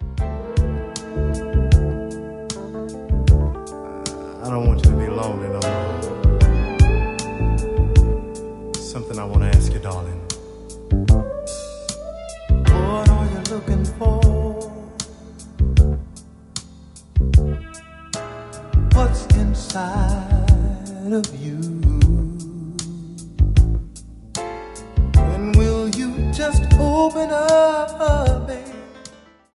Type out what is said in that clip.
I don't want you to be lonely no more. Something I want to ask you, darling. What are you looking for? What's inside of you? When will you just open up?